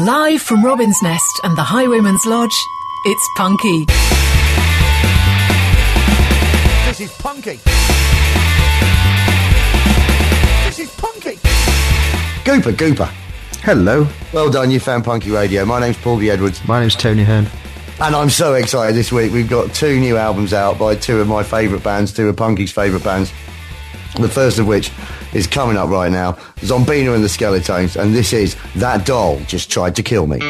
Live from Robin's Nest and the Highwayman's Lodge, it's Punky. This is Punky. This is Punky. Gooper. Hello. Well done, you found Punky Radio. My name's Paul B. Edwards. My name's Tony Hearn. And I'm so excited this week. We've got 2 new albums out by 2 of my favourite bands, 2 of Punky's favourite bands. The first of which is coming up right now, Zombina and the Skeletones, and this is That Doll Just Tried to Kill Me.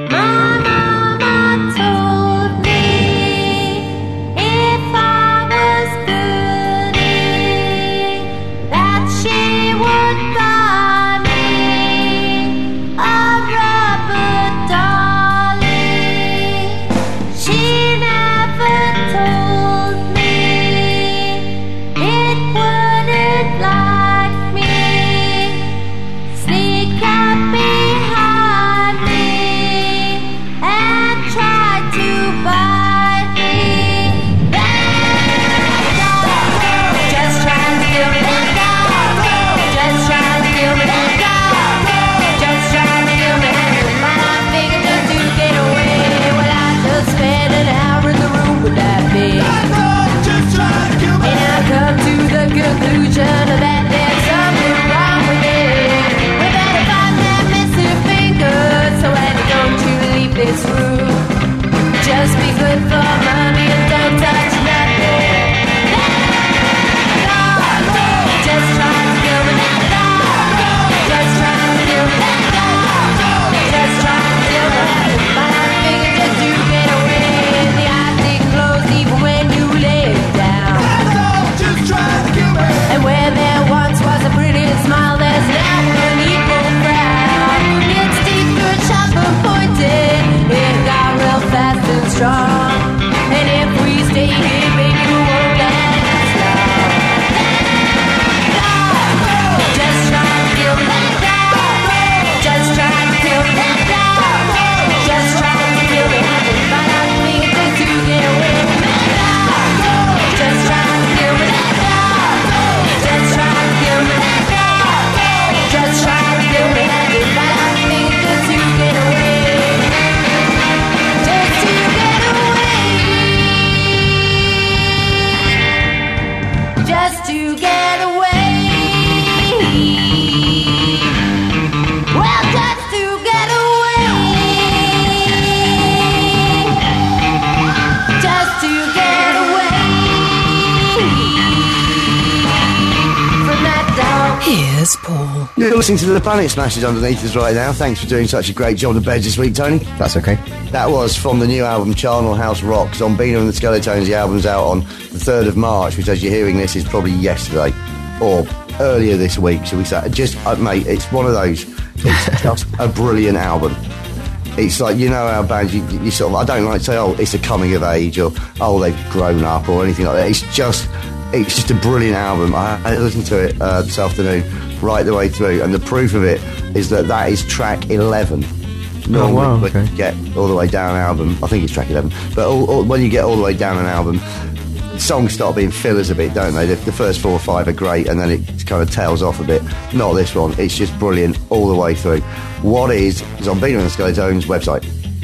Paul. You're listening to the Planet Smashers underneath us right now. Thanks for doing such a great job on the bed this week, Tony. That's okay. That was from the new album Charnel House Rock. Zombina and the Skeletones. The album's out on the 3rd of March, which as you're hearing this is probably yesterday or earlier this week, shall we say. Just, mate, it's one of those. It's just a brilliant album. It's like, you know how bands, you sort of, I don't like to say, oh, it's a coming of age or, oh, they've grown up or anything like that. It's just a brilliant album. I listened to it this afternoon right the way through, and the proof of it is that is track 11. Normally, when you get all the way down an album, I think it's track 11, but when you get all the way down an album, songs start being fillers a bit, don't they? The first 4 or 5 are great, and then it kind of tails off a bit. Not this one. It's just brilliant all the way through. What is Zombina and the Skeletones' website?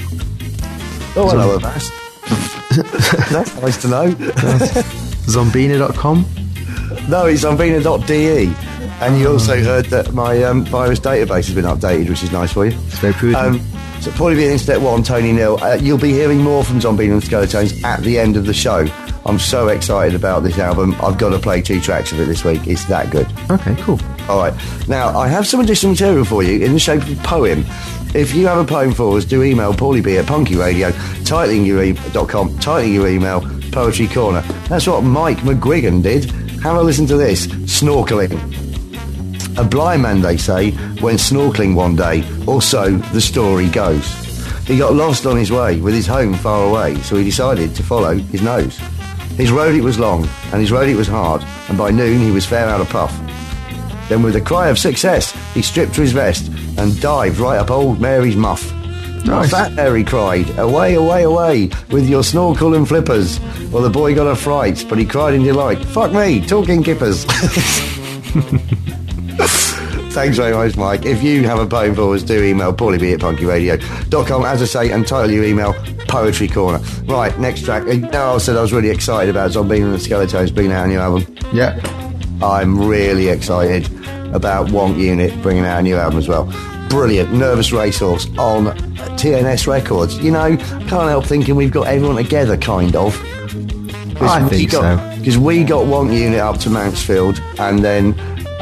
Oh, hello, Avast. That's nice to know. Zombina.com? No, it's zombina.de. And you also heard that my virus database has been updated, which is nice for you. It's very prudent. So probably be Internet 1, Tony Neal. You'll be hearing more from Zombina and the Skeletones at the end of the show. I'm so excited about this album. I've got to play 2 tracks of it this week. It's that good. Okay, cool. All right. Now, I have some additional material for you in the shape of a poem. If you have a poem for us, do email paulieb at punkyradio, titling your email, Poetry Corner. That's what Mike McGuigan did. Have a listen to this. Snorkeling. A blind man, they say, went snorkeling one day, or so the story goes. He got lost on his way, with his home far away, so he decided to follow his nose. His road it was long, and his road it was hard, and by noon he was fair out of puff. Then with a cry of success, he stripped to his vest, and dived right up old Mary's muff. Nice. Fat Mary cried, away, away, away, with your snorkel and flippers. Well, the boy got a fright, but he cried in delight, fuck me, talking kippers. Thanks very much, Mike. If you have a poem for us, do email paulieb@punkyradio.com, as I say, and title your email Poetry Corner. Right, next track. Now I said I was really excited about Zombie and the Skeletones bringing out a new album. Yeah. I'm really excited about Wonk Unit bringing out a new album as well. Brilliant. Nervous Racehorse on TNS Records. You know, can't help thinking we've got everyone together, kind of. I think so. Because we got Wonk Unit up to Mansfield, and then,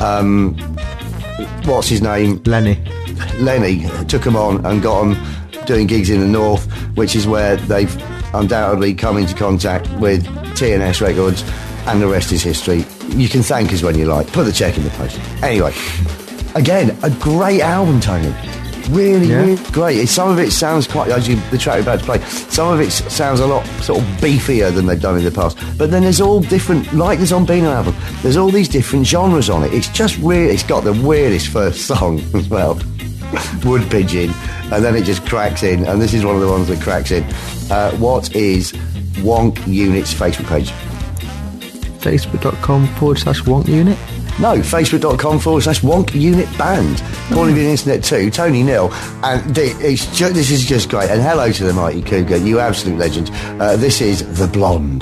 what's his name? Lenny took them on and got them doing gigs in the north, which is where they've undoubtedly come into contact with TNS Records, and the rest is history. You can thank us when you like. Put the check in the post. Anyway, again, a great album, Tony. Really great. Some of it sounds quite, as the track we're about to play, some of it sounds a lot sort of beefier than they've done in the past. But then there's all different, like the Zombino album, there's all these different genres on it. It's just weird. It's got the weirdest first song as well. Wood Pigeon. And then it just cracks in. And this is one of the ones that cracks in. What is Wonk Unit's Facebook page? Facebook.com/Wonk Unit. No, Facebook.com/Wonk Unit Band. Paulie the Internet too, Tony Nil. And this is just great. And hello to the Mighty Cougar, you absolute legend. This is The Blonde.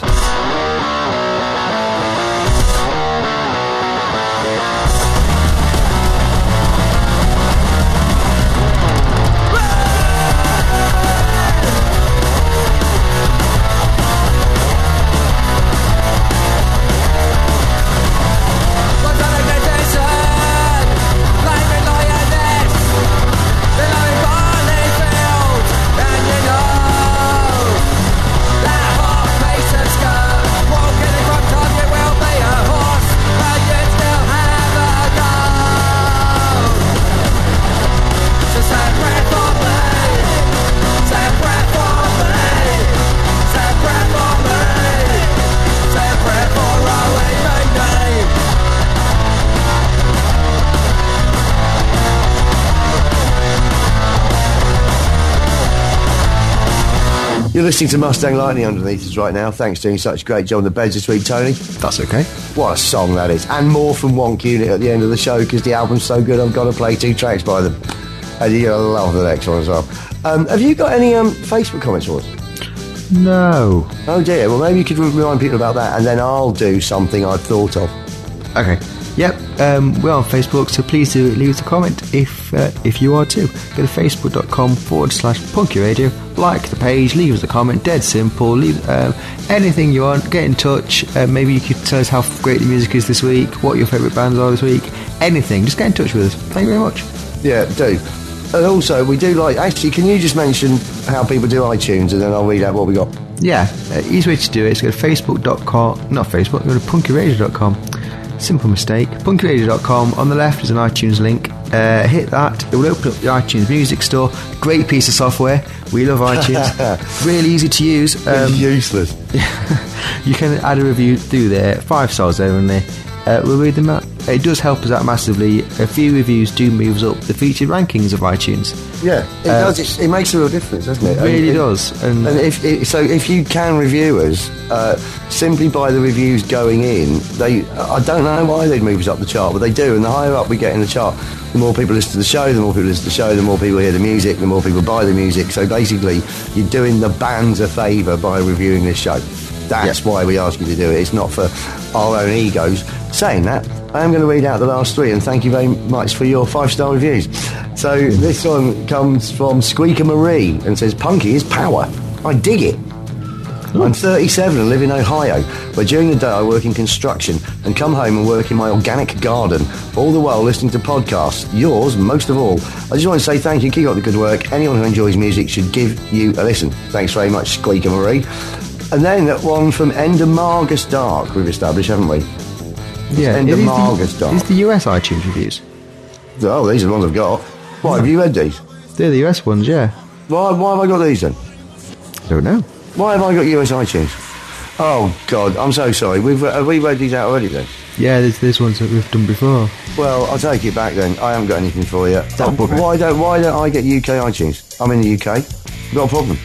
You're listening to Mustang Lightning underneath us right now. Thanks for doing such a great job on the beds this week, Tony. That's okay. What a song that is. And more from Wonk Unit at the end of the show, because the album's so good I've got to play 2 tracks by them. And you're going to love the next one as well. Have you got any Facebook comments for us? No. Oh dear. Well, maybe you could remind people about that, and then I'll do something I've thought of. Okay. Yep. We're on Facebook, so please do leave us a comment if you are too. Go to facebook.com/punkyradio. Like the page, leave us a comment. Dead simple. Leave anything you want. Get in touch. Maybe you could tell us how great the music is this week, what your favourite bands are this week. Anything. Just get in touch with us. Thank you very much. Yeah, do. And also, we do like... Actually, can you just mention how people do iTunes, and then I'll read out what we got? Yeah. Easy way to do it is go to facebook.com... Not Facebook. Go to punkyradio.com. Simple mistake. punkyradio.com. On the left is an iTunes link. Hit that. It will open up the iTunes music store. Great piece of software. We love iTunes. Really easy to use. It's useless. You can add a review through there. 5 stars there and there. We'll read them out. It does help us out massively. A few reviews do move us up the featured rankings of iTunes. Yeah, it does. It makes a real difference, doesn't it? It really does. And if you can review us, simply by the reviews going in, I don't know why they'd move us up the chart, but they do. And the higher up we get in the chart, the more people listen to the show, the more people listen to the show, the more people hear the music, the more people buy the music. So basically, you're doing the bands a favour by reviewing this show. That's why we ask you to do it. It's not for our own egos. Saying that, I am going to read out the last 3, and thank you very much for your 5-star reviews. So this one comes from Squeaker Marie and says, "Punky is power. I dig it. I'm 37 and live in Ohio, where during the day I work in construction and come home and work in my organic garden, all the while listening to podcasts, yours most of all. I just want to say thank you, keep up the good work. Anyone who enjoys music should give you a listen." Thanks very much, Squeaker Marie. And then that one from Endermargus Dark, we've established, haven't we? yeah, Endermargus Dark. It's the US iTunes reviews. Oh, these are the ones I've got. Why, have you read these? They're the US ones, yeah. Why have I got these then? I don't know. Why have I got US iTunes? Oh, God, I'm so sorry. Have we read these out already then? Yeah, there's ones that we've done before. Well, I'll take it back then. I haven't got anything for you. Don't bother. Why don't I get UK iTunes? I'm in the UK. Got a problem.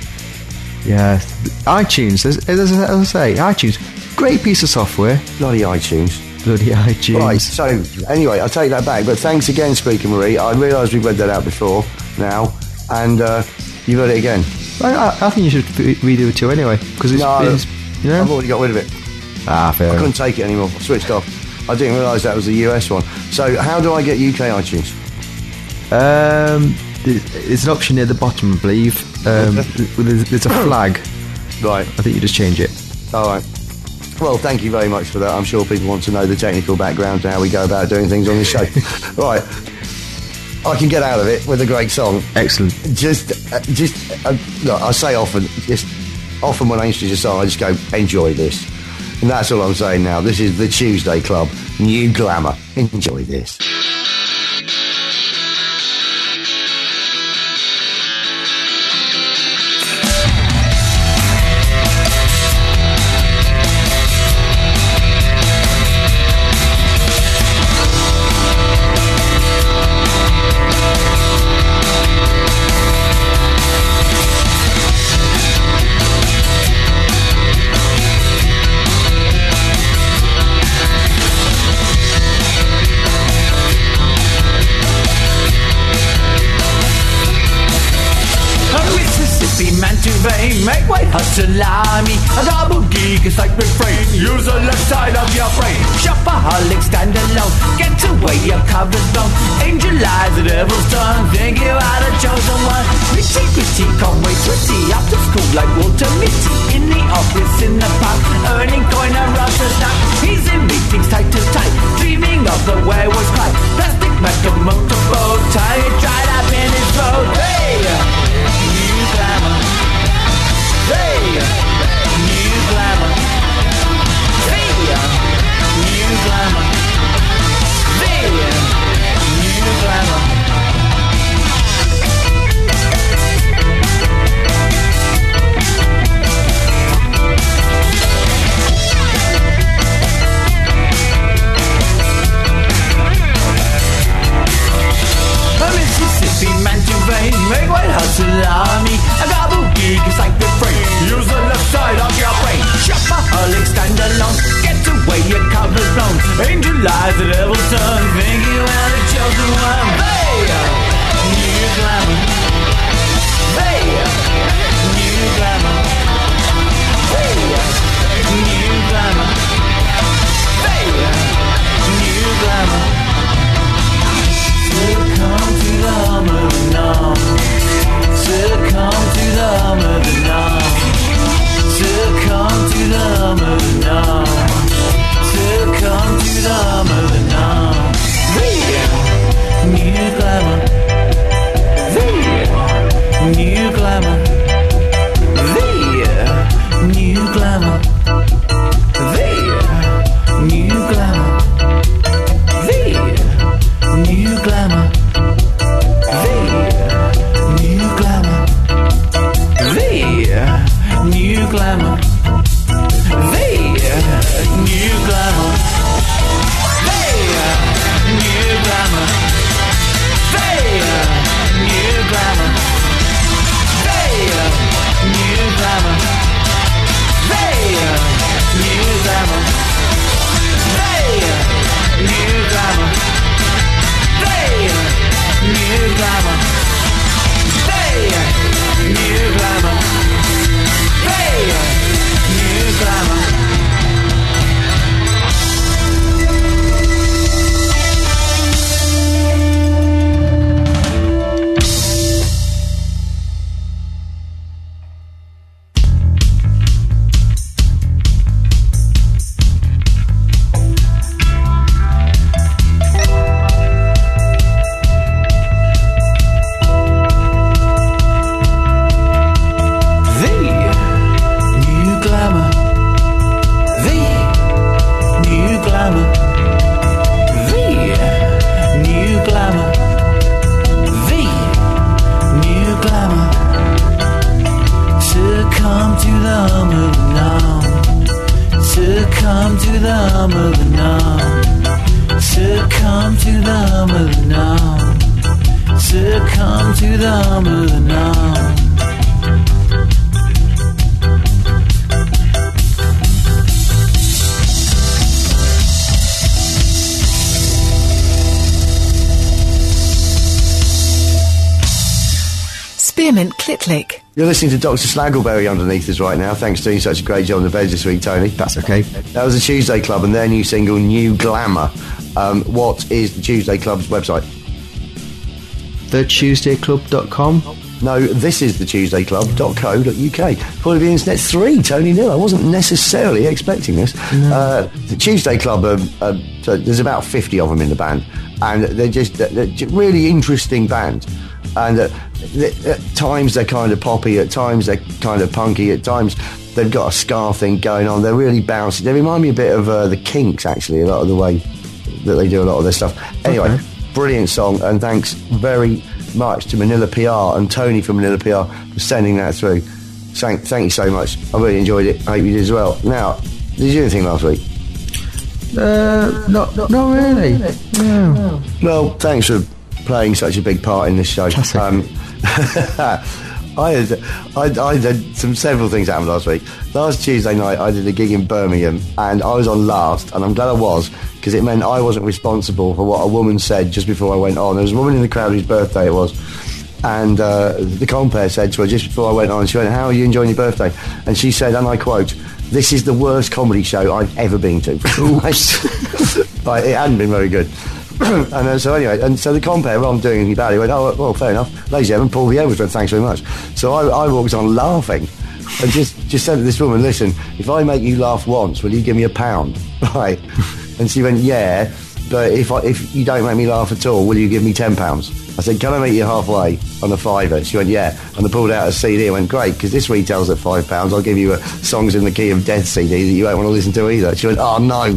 Yeah, iTunes, as I say, iTunes, great piece of software. Bloody iTunes. bloody iTunes. Right, so anyway, I'll take that back. But thanks again, Squeaker Marie. I realise we've read that out before now, and you read it again. I think you should redo it too anyway, because it's, I've already got rid of it. Fair I enough. couldn't take it anymore. I switched off. I didn't realise that was a US one. So how do I get UK iTunes? There's an option near the bottom, I believe. There's a flag. Right. I think you just change it. All right. Well, thank you very much for that. I'm sure people want to know the technical background to how we go about doing things on the show. Right. I can get out of it with a great song. Excellent. Look, I say often when I introduce a song, I just go, enjoy this. And that's all I'm saying now. This is the Tuesday Club. New Glamour. Enjoy this. Make white hot salami, a double geek, a sacred frame. Use the left side of your brain. Shopaholic, stand alone. Get away, your cover's blown. Angel eyes, the devil's tongue. Think you are the chosen one. Gritty, Conway, pretty. After school like Walter Mitty. In the office, in the park. Earning coin and Russia's knock. He's in meetings tight to tight. Dreaming of the werewolf's cry. Plastic metal motorboat. Tie it dried up in his throat. Hey! New glamour. Hey, new glamour. Hey, new glamour. Hey, new glamour. A Mississippi man to vein, make white hot salami. A gobble geek is like the brain. Use the left side of your brain. Shopaholic, stand alone. Get away, your cover's blown. Angel eyes, the devil's tongue. Think you are the chosen one. Hey, new glamour. Hey, new glamour. Hey, new glamour. Hey, new glamour. Succumb to the hum of the numb. Succumb to the hum of the numb. Succumb to the hum of the numb. Succumb to the hum of the numb. The new glamour. The new glamour. The new glamour. The new glamour. The new glamour. The new glamour. The new glamour. The new glamour. The new glamour. The new glamour. The new glamour. The new glamour. The new glamour. New glamour. Hey, new glamour. Hey, new glamour. click. You're listening to Dr. Slaggleberry underneath us right now. Thanks for doing such a great job on the beds this week, Tony. That's okay. That was the Tuesday Club and their new single, New Glamour. What is the Tuesday Club's website? TheTuesdayClub.com. No, this is thetuesdayclub.co.uk. Probably the Internet's 3, Tony Nil. I wasn't necessarily expecting this. No. The Tuesday Club, so there's about 50 of them in the band, and they're just really interesting band. And at times they're kind of poppy, at times they're kind of punky, at times they've got a ska thing going on. They're really bouncy. They remind me a bit of the Kinks, actually, a lot of the way that they do a lot of their stuff. Anyway, Okay. Brilliant song, and thanks very much to Manila PR and Tony from Manila PR for sending that through. Thank you so much. I really enjoyed it. I hope you did as well. Now, did you do anything last week? Not really. No. Well, thanks for playing such a big part in this show. That's okay. I had several things happen last week. Last Tuesday night I did a gig in Birmingham and I was on last, and I'm glad I was, because it meant I wasn't responsible for what a woman said just before I went on. There was a woman in the crowd whose birthday it was, and the compere said to her just before I went on, she went, "How are you enjoying your birthday?" And she said, and I quote, "This is the worst comedy show I've ever been to." Like, it hadn't been very good. And so anyway, and so the compere, rather than doing anything bad, he went, "Oh, well, fair enough. Ladies and gentlemen, Paul the Edwards went, thanks very much." So I walked on laughing and just said to this woman, "Listen, if I make you laugh once, will you give me £1?" Right? And she went, "Yeah, but if you don't make me laugh at all, will you give me £10? I said, "Can I meet you halfway on a £5?" She went, "Yeah." And I pulled out a CD and went, "Great, because this retails at £5. I'll give you a Songs in the Key of Death CD that you won't want to listen to either." She went, "Oh, no."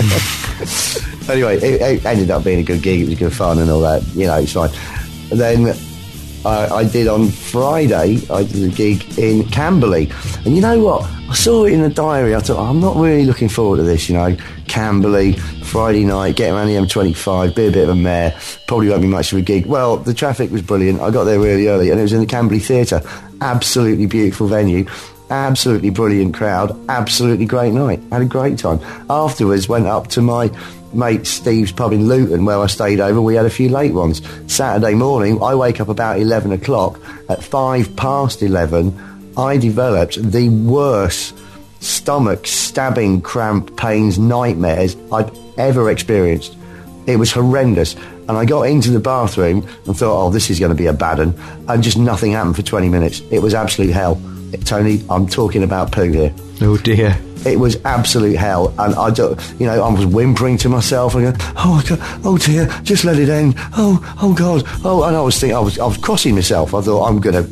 Anyway, it ended up being a good gig. It was good fun and all that. You know, it's fine. And then I did on Friday, I did a gig in Camberley. And you know what? I saw it in the diary. I thought, I'm not really looking forward to this, you know. Camberley, Friday night, getting around the M25, be a bit of a mare. Probably won't be much of a gig. Well, the traffic was brilliant. I got there really early, and it was in the Camberley Theatre. Absolutely beautiful venue. Absolutely brilliant crowd. Absolutely great night. Had a great time. Afterwards, went up to my mate Steve's pub in Luton, where I stayed over. We had a few late ones. Saturday morning, I wake up about 11 o'clock. At 11:05, I developed the worst stomach stabbing cramp pains nightmares I'd ever experienced. It was horrendous. And I got into the bathroom and thought, oh, this is going to be a bad one. And just nothing happened for 20 minutes. It was absolute hell. Tony, I'm talking about poo here. Oh dear. It was absolute hell, and I was whimpering to myself and going, "Oh God, oh dear, just let it end. Oh God, oh." And I was thinking, I was crossing myself. I thought, I'm gonna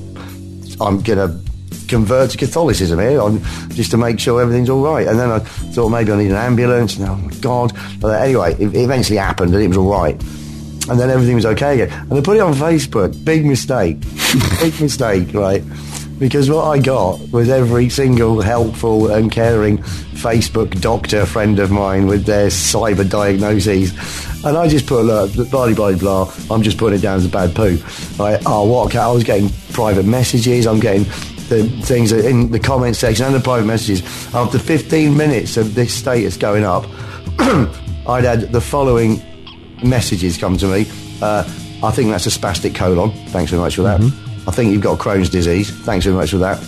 convert to Catholicism here, just to make sure everything's all right. And then I thought maybe I need an ambulance. And oh my God! But anyway, it eventually happened, and it was all right. And then everything was okay again. And I put it on Facebook. Big mistake, right? Because what I got was every single helpful and caring Facebook doctor friend of mine with their cyber diagnoses. And I just put, look, blah, blah, blah, I'm just putting it down as a bad poo. Like, I was getting private messages, I'm getting the things in the comment section and the private messages. After 15 minutes of this status going up, I'd had the following messages come to me. I think that's a spastic colon. Thanks very much for that. Mm-hmm. I think you've got Crohn's disease. Thanks very much for that.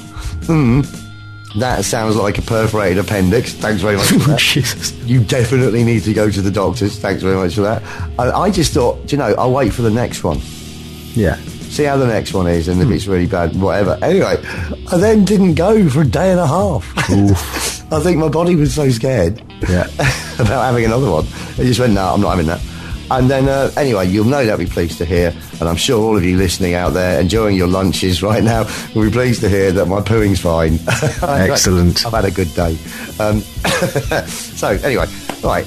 That sounds like a perforated appendix. Thanks very much for that. Jesus. You definitely need to go to the doctors. Thanks very much for that. And I just thought, I'll wait for the next one. Yeah. See how the next one is, and if it's really bad, whatever. Anyway, I then didn't go for a day and a half. I think my body was so scared about having another one. It just went, no, I'm not having that. And then, anyway, you'll no doubt be pleased to hear, and I'm sure all of you listening out there enjoying your lunches right now will be pleased to hear that my pooing's fine. Excellent. I've had a good day. So, anyway, right.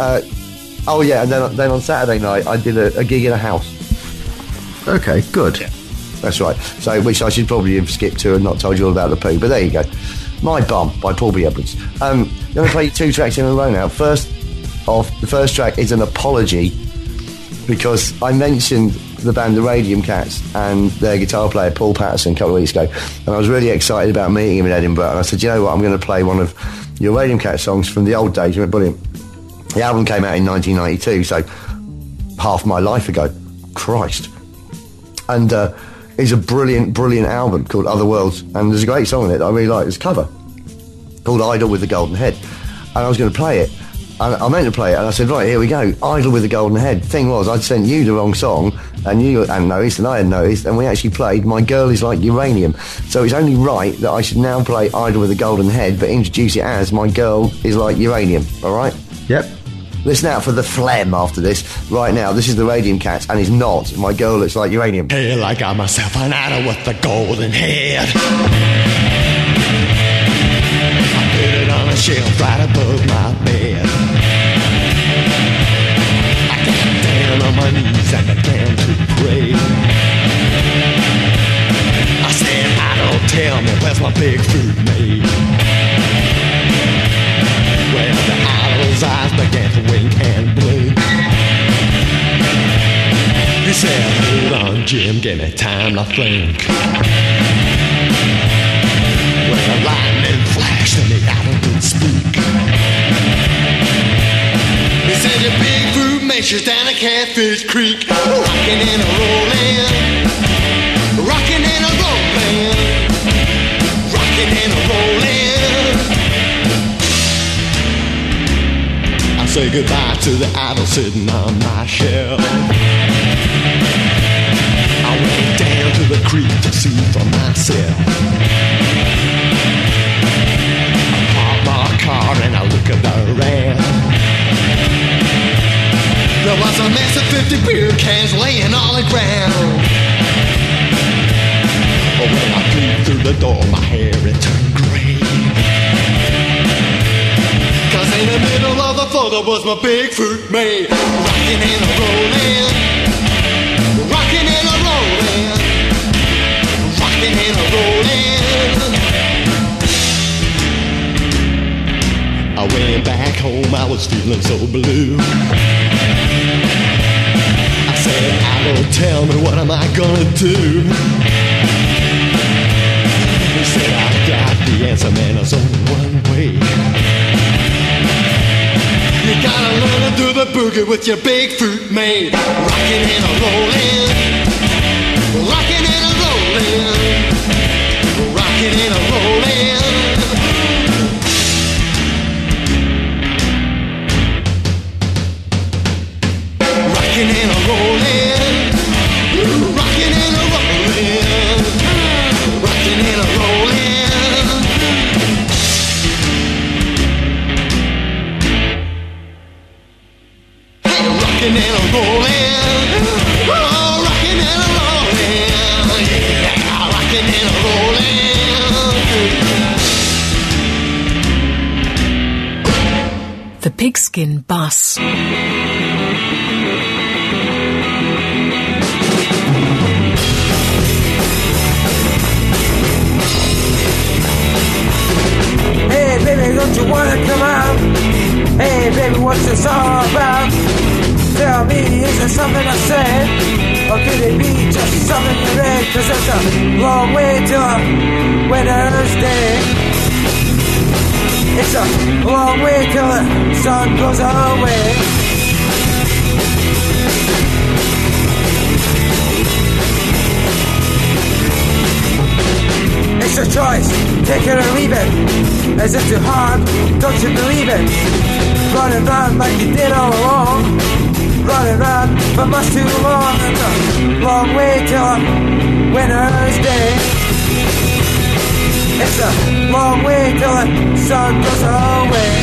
And then on Saturday night, I did a gig in a house. Okay, good. Yeah. That's right. So, which I should probably have skipped to and not told you all about the poo, but there you go. My Bum by Paul B. Edwards. I'm going to play 2 tracks in a row now. The first track is an apology, because I mentioned the band The Radium Cats and their guitar player Paul Patterson a couple of weeks ago, and I was really excited about meeting him in Edinburgh, and I said, you know what, I'm going to play one of your Radium Cats songs from the old days. He went, brilliant. The album came out in 1992, so half my life ago. Christ. And is a brilliant, brilliant album called Other Worlds, and there's a great song in it that I really like. It's a cover called Idol with the Golden Head, and I was going to play it. I meant to play it, and I said, right, here we go, Idol with the Golden Head. Thing was, I'd sent you the wrong song, and you hadn't noticed, and I hadn't noticed, and we actually played My Girl Is Like Uranium. So it's only right that I should now play Idol with the Golden Head, but introduce it as My Girl Is Like Uranium, alright? Yep. Listen out for the phlegm after this. Right now, this is the Radium Cats, and it's not My Girl Looks Like Uranium. Hell, I got myself an idol with the golden head. I put it on a shelf right above my bed. I got down on my knees and began to pray. I said, idol, tell me, where's my big fruit made? Well, the idol's eyes began to wink and blink. He said, hold on, Jim, give me time to think. Well, the lightning flashed and the idol didn't speak. He said, your big fruit makes you down a Catfish Creek. Rockin' and a rollin', rockin' and a rollin', rockin' and a rollin'. Say goodbye to the idol sitting on my shelf. I went down to the creek to see for myself. I parked my car and I looked around. There was a mess of 50 beer cans laying on the ground. But when I peeped through the door, my hair it turned gray. Cause in the middle of the floor there was my big fruit made. Rockin' and a rollin', rockin' and a rollin', rockin' and a rollin'. I went back home, I was feeling so blue. I said, idol, tell me, what am I gonna do? He said, I got the answer, man, there's only one way. You gotta learn to do the boogie with your big fruit made. Rockin' and a rollin', rockin' and a rollin', rockin' and a rollin'. Rockin' and a rollin', rockin' and a rollin', rockin' and a rollin'. Rockin' and a rollin', oh, rockin' and a rollin', yeah, rockin' and a rollin'. The Pigskin Bus. Hey baby, don't you wanna come out? Hey baby, what's this all about? Tell me, is there something I said? Or could it be just something you read? Cause it's a long way till winter's day. It's a long way till the sun goes away. It's your choice, take it or leave it. Is it too hard? Don't you believe it? Running around like you did all along. Running around for much too long. It's a long way till winter's day. It's a long way till the sun goes away.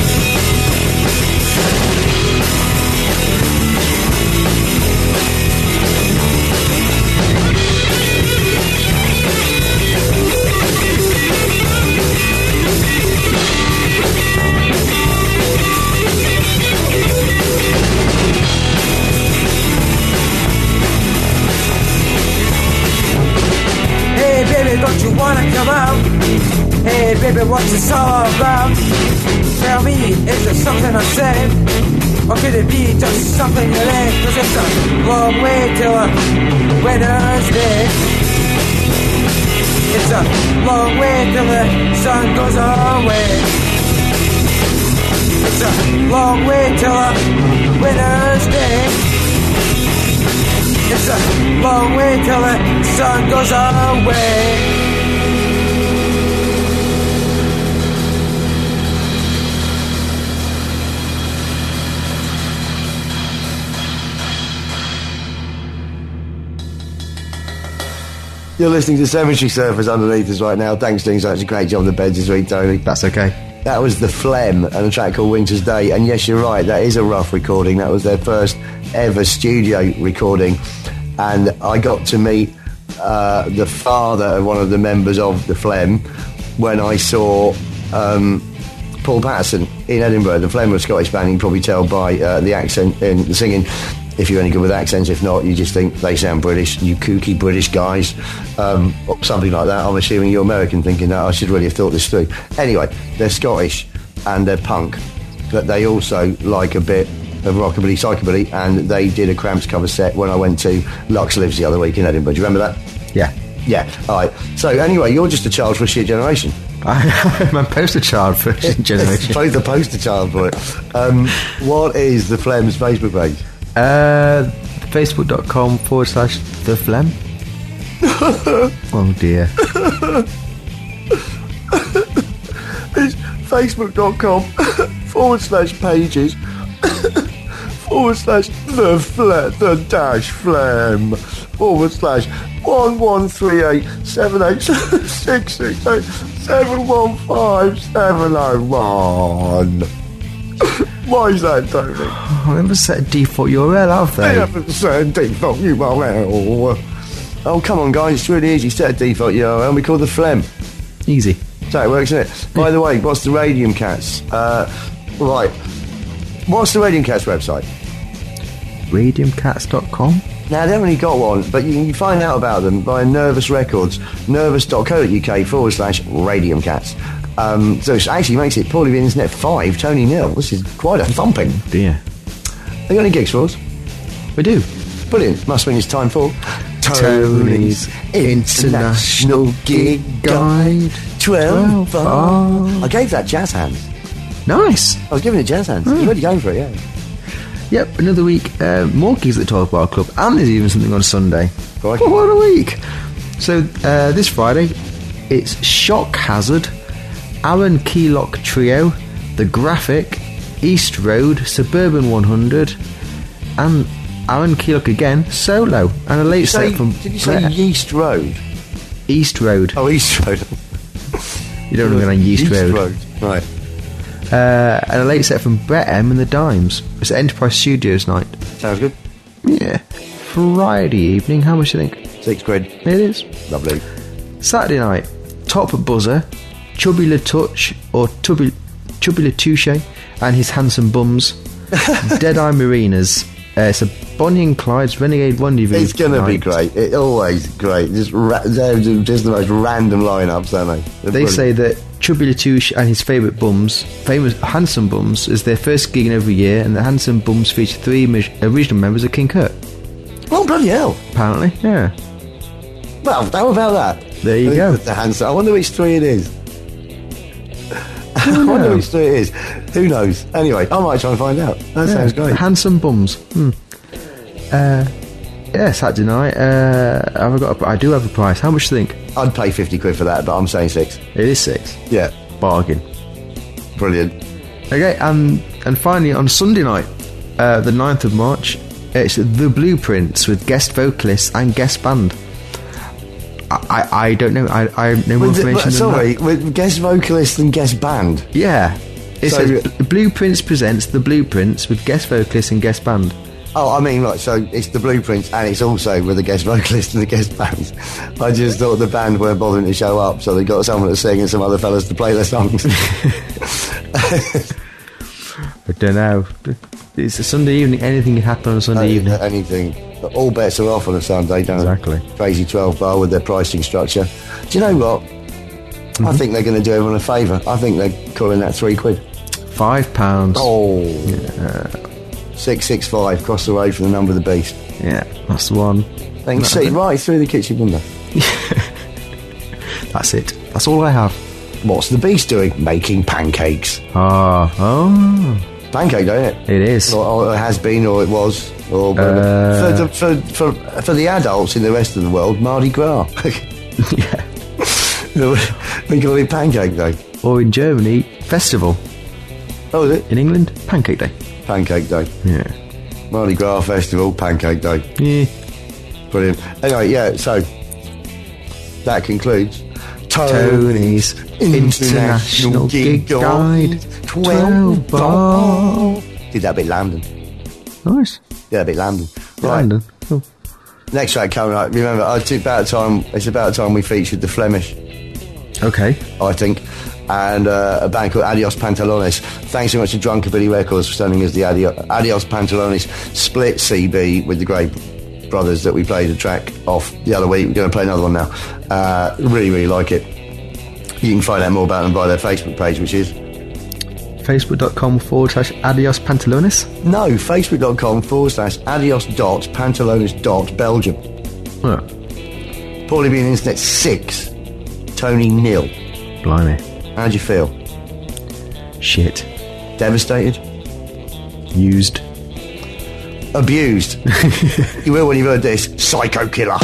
Hey baby, don't you wanna come out? Hey baby, what's this all about? Tell me, is there something I said? Or could it be just something you read? Cause it's a long way till winter's day. It's a long way till the sun goes away. It's a long way till winter's day. It's a long way till the sun goes away. You're listening to Cemetery Surfers underneath us right now. Thanks for doing such a great job on the beds this week, Tony. That's okay. That was The Phlegm and a track called Winter's Day. And yes, you're right, that is a rough recording. That was their first ever studio recording. And I got to meet the father of one of the members of The Phlegm when I saw Paul Patterson in Edinburgh. The Phlegm were a Scottish band, you can probably tell by the accent and the singing. If you're any good with accents, if not, you just think they sound British, you kooky British guys, or something like that. I'm assuming you're American thinking that. I should really have thought this through. Anyway, they're Scottish and they're punk, but they also like a bit of rockabilly, psychobilly, and they did a Cramps cover set when I went to Lux Lives the other week in Edinburgh. Do you remember that? Yeah. Yeah, all right. So anyway, you're just a child for a shit generation. I'm a poster child for a shit generation. Both the poster child for it. What is the Phlegm's Facebook page? Facebook.com/The Phlegm. Oh dear. It's facebook.com/the-phlegm//1138786671571. Why is that, Tony? I never set a default URL, have they? They haven't set a default URL. Oh, come on, guys, it's really easy. Set a default URL and we call The Phlegm. Easy. So it works, isn't it? By the way, what's the Radium Cats? Right. What's the Radium Cats website? Radiumcats.com. Now, they haven't really got one, but you can find out about them via Nervous Records, nervous.co.uk/Radium Cats. So it actually makes it Paulie the Internet 5, Tony 0. This is quite a thumping. Dear. They got any gigs for us? We do. Brilliant. Must mean it's time for Tony's International Gig Guide 12. 12. I gave that jazz hands. Nice. I was giving it jazz hands. You're really going for it, yeah. Yep, another week. More gigs at the 12 Bar Club, and there's even something on Sunday. Crikey. Oh, what a week. So this Friday, it's Shock Hazard, Aaron Keylock Trio, The Graphic, East Road, Suburban 100, and Aaron Keylock again, solo, and a late set from... Did you say Yeast Road? East Road. Oh, East Road. You don't know going on Yeast Road. Right. And a late set from Brett M and the Dimes. It's Enterprise Studios night. Sounds good. Yeah. Friday evening, how much do you think? £6. It is. Lovely. Saturday night, Top Buzzer, Chubby LaTouche or Chubby LaTouche and his handsome bums, Deadeye Marinas. It's a Bonnie and Clyde's Renegade Rendezvous. It's going to be great. It's always great. They're just the most random lineups, aren't they? They say that Chubby LaTouche and his favourite bums, famous handsome bums, is their first gig in every year, and the handsome bums feature 3 original members of King Kurt. Oh, bloody hell. Apparently, yeah. Well, how about that? There you go. The handsome. I wonder which 3 it is. I wonder which 3 it is. Who knows? Anyway, I might try and find out. That sounds great. Handsome bums. Yeah, Saturday night. I do have a price. How much do you think? I'd pay £50 for that, but I'm saying 6. It is 6. Yeah. Bargain. Brilliant. Okay, and finally on Sunday night, the 9th of March, it's The Blueprints with guest vocalists and guest band. I don't know. I have no more information than that. With guest vocalist and guest band? Yeah. It says Blueprints presents The Blueprints with guest vocalist and guest band. Oh, I mean, like, so it's The Blueprints and it's also with a guest vocalist and the guest band. I just thought the band weren't bothering to show up, so they got someone to sing and some other fellas to play their songs. I don't know. It's a Sunday evening. Anything can happen on a Sunday evening. Anything. All bets are off on a Sunday, don't Exactly. Crazy 12 Bar with their pricing structure. Do you know what? I think they're going to do everyone a favour. I think they're calling that £3. £5. Oh. Yeah. 665, cross the road from the number of the beast. Yeah, that's the one. They can see right through the kitchen window. That's it. That's all I have. What's the beast doing? Making pancakes. Oh. Pancake Day, isn't it? It is. Or it has been, or it was, or for the adults in the rest of the world, Mardi Gras. Yeah. We call it Pancake Day. Or in Germany, festival. Oh, is it? In England, Pancake Day. Pancake Day. Yeah. Mardi Gras Festival, Pancake Day. Yeah. Brilliant. Anyway, yeah, so that concludes Tony's International Gig Guide 12 Bar. Did that bit Lambden. Nice. Yeah, a bit Lambden. Right. London. Cool. Next track coming up. Remember, it's about time we featured the Flemish, Okay. I think, and a band called Adios Pantalones. Thanks so much to Drunkabilly Records for sending us the Adios Pantalones split CB with the Grey Brothers that we played a track off the other week. We're going to play another one now. Really, really like it. You can find out more about them by their Facebook page, which is Facebook.com/Adios Pantalones. no, Facebook.com/Adios.Pantalones.Belgium. Oh, Paulie being Internet 6, Tony 0. blimey. How'd you feel? Shit. Devastated? Used. Abused? You will when you've heard this. Psycho Killer.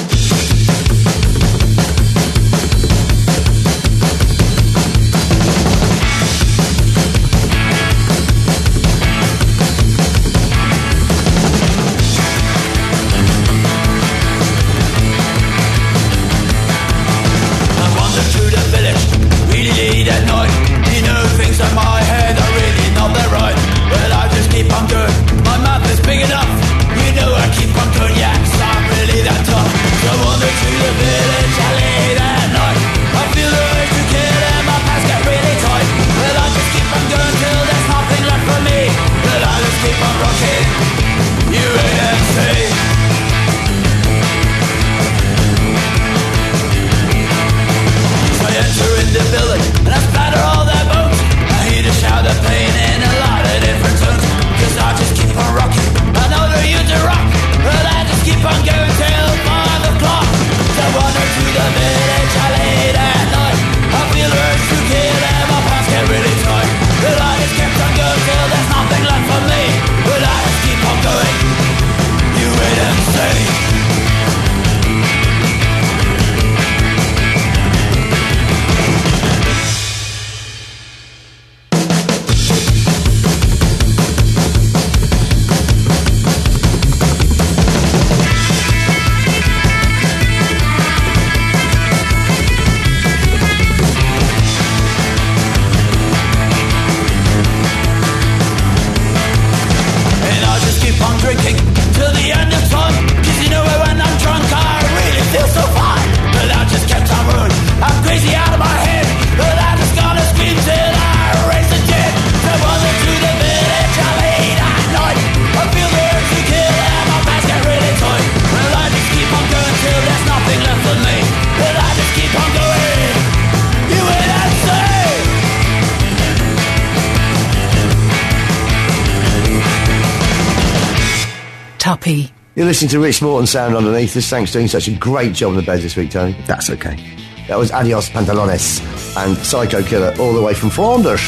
Tuppy. You're listening to Rich Morton sound underneath us. Thanks for doing such a great job on the beds this week, Tony. That's okay. That was Adios Pantalones and Psycho Killer all the way from Flanders.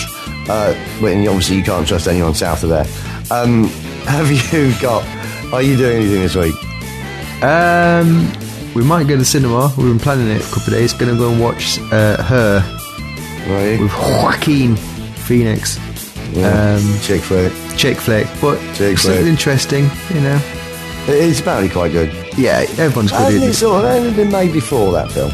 And obviously you can't trust anyone south of there. Are you doing anything this week? We might go to the cinema. We've been planning it a couple of days. Going to go and watch Her Are you? with Joaquin Phoenix. Chick flick. Chick flick, but Chick something flick. interesting, you know. It's apparently quite good. Yeah, everyone's good Hasn't at it sort of only been made before, that film?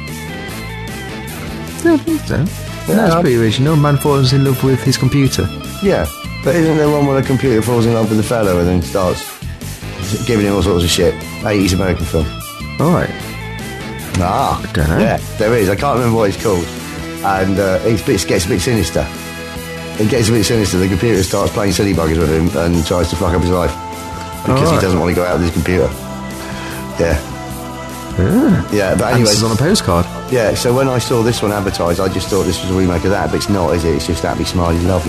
I think so. That's pretty original. Man falls in love with his computer. Yeah. But isn't there one where the computer falls in love with the fellow and then starts giving him all sorts of shit? 80s American film. Alright. Ah. I don't know. Yeah, there is. I can't remember what it's called. And it gets a bit sinister. It gets a bit sinister. The computer starts playing silly buggers with him and tries to fuck up his life. Because he doesn't want to go out with his computer. Yeah. Yeah, but anyway. Answers on a postcard. Yeah, so when I saw this one advertised, I just thought this was a remake of that, but it's not, is it? It's just Happy Smiley Love.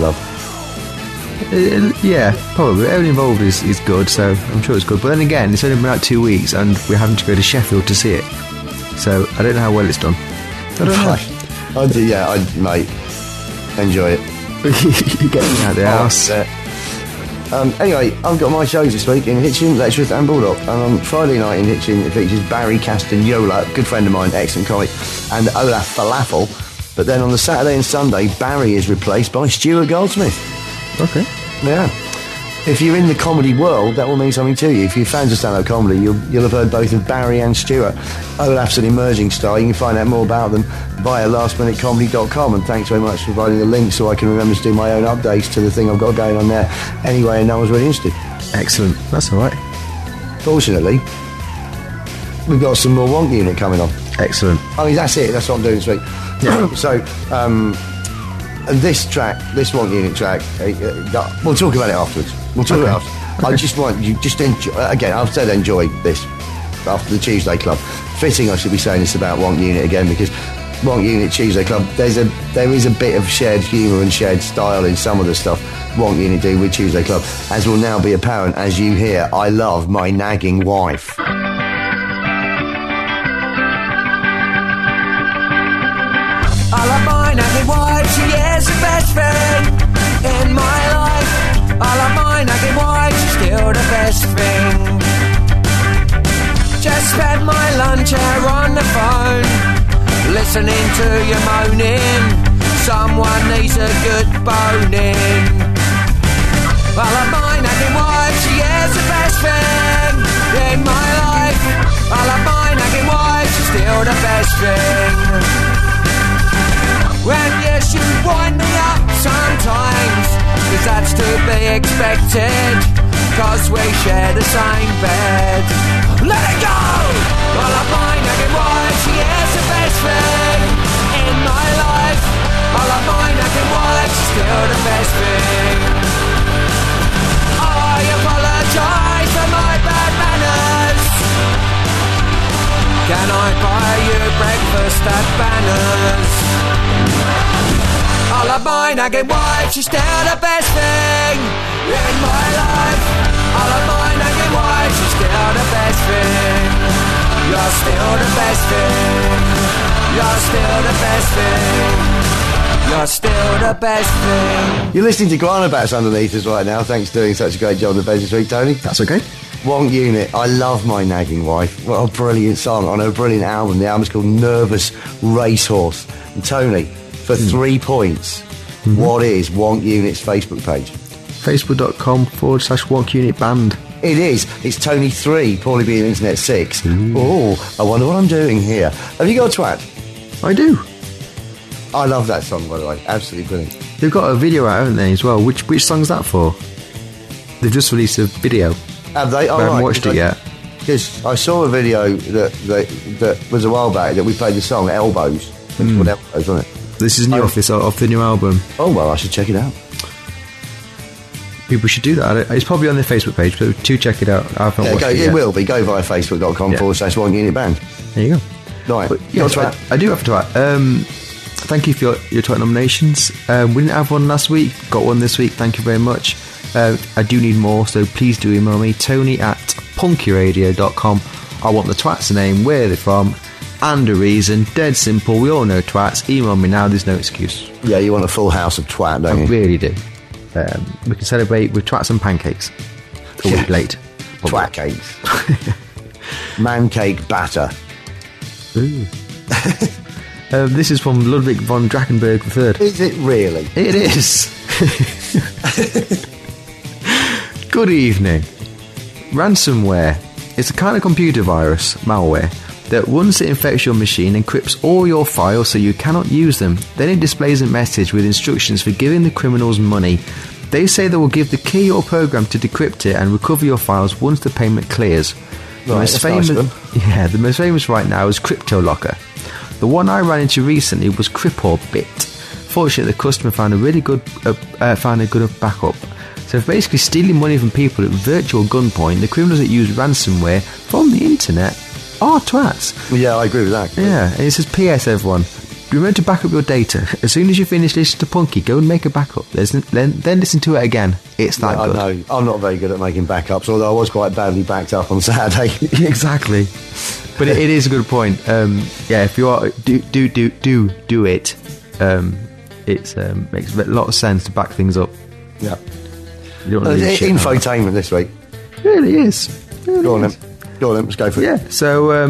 Yeah, probably. Everyone involved is good, so I'm sure it's good. But then again, it's only been out 2 weeks, and we're having to go to Sheffield to see it. So I don't know how well it's done. I don't know. Mate, enjoy it. You get me out of the house. Anyway, I've got my shows this week in Hitchin, Letchworth and Baldock. And on Friday night in Hitchin, it features Barry Castagnola, good friend of mine, excellent comic, and Olaf Falafel. But then on the Saturday and Sunday, Barry is replaced by Stuart Goldsmith. Okay. Yeah. If you're in the comedy world, that will mean something to you. If you're fans of stand-up comedy, you'll have heard both of Barry and Stuart. Olaf's an emerging star. You can find out more about them via lastminutecomedy.com. And thanks very much for providing the link so I can remember to do my own updates to the thing I've got going on there anyway, and no one's really interested. Excellent. That's all right. Fortunately, we've got some more Wonk Unit coming on. Excellent. I mean, that's it. That's what I'm doing this week. Yeah. So, and this track, this Wonk Unit track, we'll talk about it afterwards. We'll talk about it afterwards. I just want you just enjoy. Again, I've said enjoy this after the Tuesday Club. Fitting, I should be saying this about Wonk Unit again, because Wonk Unit Tuesday Club, there is a bit of shared humour and shared style in some of the stuff Wonk Unit do with Tuesday Club, as will now be apparent as you hear I Love My Nagging Wife. I love my nagging wife, she is the best friend in my life. I love my nagging wife, she's still the best thing. Just spent my lunch hour on the phone, listening to you moaning. Someone needs a good boning. I love my nagging wife, she is the best thing in my life. I love my nagging wife, she's still the best thing. When you should wind me up sometimes, 'cause that's to be expected, 'cause we share the same bed. Let it go! I love my nagging wife, she is the best thing in my life. I love my nagging wife, she's still the best thing. I apologise for my bad manners. Can I buy you breakfast at Banners? I love my nagging wife, she's still the best thing in my life. I love my nagging wife, she's still the best thing. You're still the best thing. You're still the best thing. You're still the best thing. You're listening to Granobats underneath us right now. Thanks for doing such a great job on the bed this week, Tony. That's okay. Wonk Unit, I Love My Nagging Wife. What a brilliant song on a brilliant album. The album's called Nervous Racehorse. And Tony, for 3 points, what is Wonk Unit's Facebook page? Facebook.com/Wonk Unit Band. It is. It's Tony 3, Paulie B and Internet 6. Oh, I wonder what I'm doing here. Have you got a twat? I do. I love that song, by the way. Absolutely brilliant. They've got a video out, haven't they, as well? Which song's that for? They've just released a video. Have they? I haven't watched it yet. Because I saw a video that was a while back that we played the song Elbows. It's called Elbows, wasn't it? This is new off the new album. Oh, well, I should check it out. People should do that. It's probably on their Facebook page, but do check it out. I haven't watched it yet. It will be. Go via facebook.com/Wonk Unit Band. There you go. Right. But, yes, I do have to twat. Thank you for your twat nominations. We didn't have one last week. Got one this week. Thank you very much. I do need more, so please do email me, tony@punkyradio.com. I want the twat's name, where they're from, and a reason. Dead simple. We all know twats. Email me now. There's no excuse. Yeah, you want a full house of twat, don't you? I really do. We can celebrate with twats and pancakes. A week late. Twat cakes. Man cake batter. Ooh. This is from Ludwig von Drachenberg III. Is it really? It is. Good evening. Ransomware is a kind of computer virus, malware, that once it infects your machine, encrypts all your files so you cannot use them. Then it displays a message with instructions for giving the criminals money. They say they will give the key or program to decrypt it and recover your files once the payment clears. The most famous right now is CryptoLocker. The one I ran into recently was Cripplebit. Fortunately, the customer found a good backup. So basically, stealing money from people at virtual gunpoint, the criminals that use ransomware from the internet are twats. Yeah, I agree with that. Yeah, and it says, P.S. everyone, remember to back up your data. As soon as you finish listening to Punky, go and make a backup. Then listen to it again. It's that good. I know. I'm not very good at making backups, although I was quite badly backed up on Saturday. Exactly. But it is a good point. Yeah, if you are, do it. It makes a lot of sense to back things up. Yeah. You don't want to leave shit out. Infotainment this week. It really is. Go on then. Let's go for it. Yeah. So,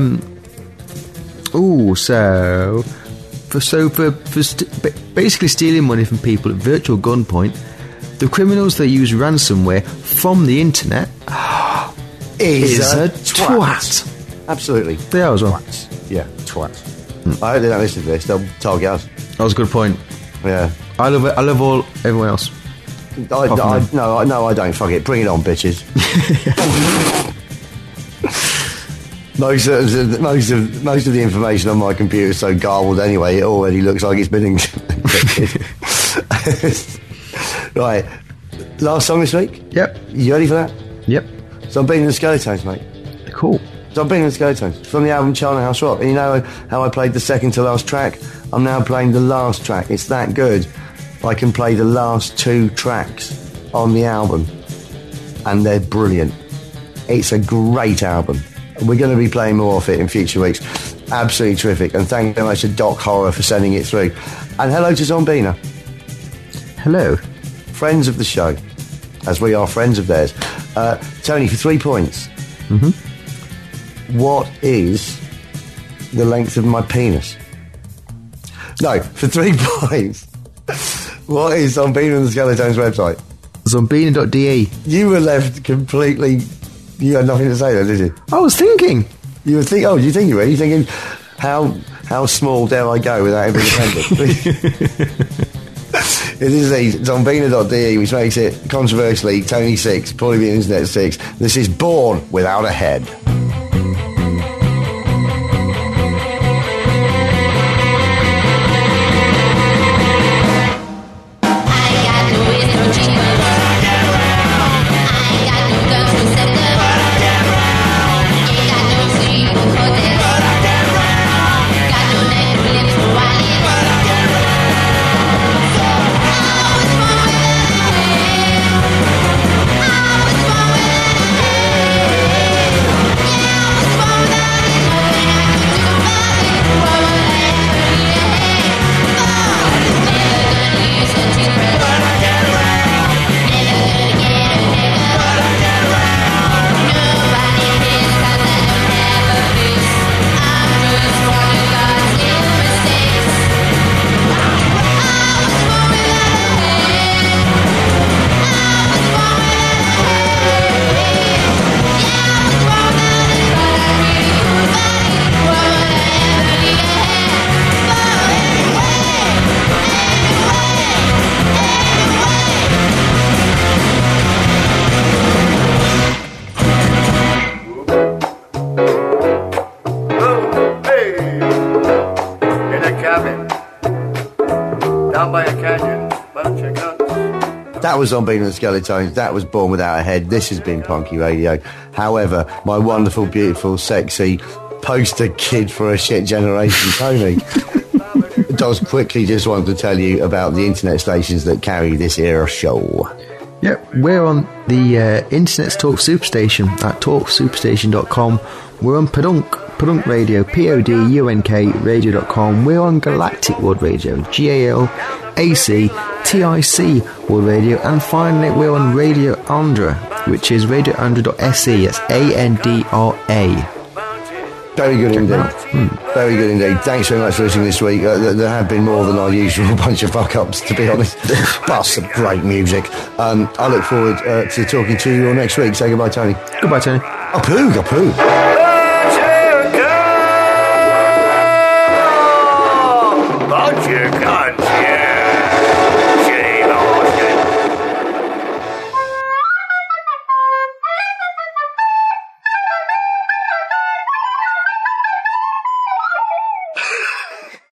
basically stealing money from people at virtual gunpoint, the criminals that use ransomware from the internet is a twat. Absolutely. They are as well. Yeah, twat. I hope they don't listen to this. They'll target us. That was a good point. Yeah. I love it. I love everyone else. No, I don't. Fuck it. Bring it on, bitches. Most of the information on my computer is so garbled anyway, it already looks like it's been encrypted. Right. Last song this week? Yep. You ready for that? Yep. Zombina and the Skeletones, mate. Cool. Zombina and the Skeletones from the album Charnel House Rock. And you know how I played the second to last track? I'm now playing the last track. It's that good. I can play the last 2 tracks on the album, and they're brilliant. It's a great album. We're going to be playing more of it in future weeks. Absolutely terrific. And thank you very much to Doc Horror for sending it through. And hello to Zombina. Hello. Friends of the show, as we are friends of theirs. Tony, for 3 points. Mm-hmm. What is the length of my penis? No, for 3 points. What is Zombina and the Skeletones website? Zombina.de. You were left completely... You had nothing to say there, did you? I was thinking. You were thinking... Oh, you think you were? You're thinking, how small dare I go without it being offended? It is Zombina.de, which makes it, controversially, Tony 6, probably the Internet 6. This is Born Without a Head. That was Zombina and the Skeletones. That was Born Without a Head. This has been Punky Radio. However, my wonderful, beautiful, sexy poster kid for a shit generation, Tony, does quickly just want to tell you about the internet stations that carry this era show. Yep, we're on the Internet's Talk Superstation at talksuperstation.com. We're on Podunk Radio, PODUNK radio.com. We're on Galactic World Radio, GALACTIC World Radio. And finally, we're on Radio Andra, which is radioandra.se. It's ANDRA. Very good indeed. Very good indeed. Thanks very much for listening this week. There have been more than our usual bunch of fuck-ups, to be honest. Plus some great music. I look forward to talking to you all next week. Say goodbye, Tony. Goodbye, Tony. Apoo.